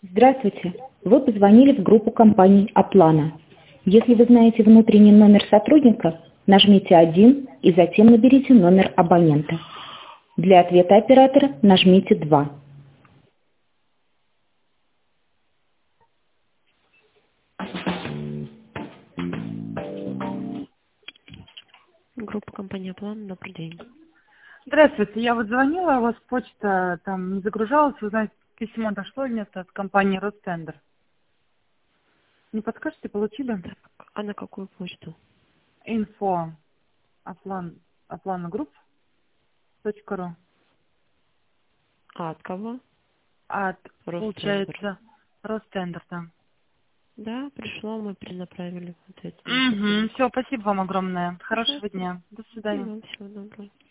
Здравствуйте. Вы позвонили в группу компаний «Аплана». Если вы знаете внутренний номер сотрудника, нажмите 1 и затем наберите номер абонента. Для ответа оператора нажмите 2. Группа компании «План». Добрый день. Здравствуйте, я вот звонила, у вас почта там не загружалась, узнать, письмо дошло или нет от компании «Ростендер». Не подскажете, получили? Так, а на какую почту? Info aplanagroup.ru А от кого? от, Ростендер. получается, Ростендер там. Да, пришло, мы перенаправили. Ответим на Угу, сотруднику. все, спасибо вам огромное. Хорошего Пожалуйста. дня. До И свидания. вам всего доброго.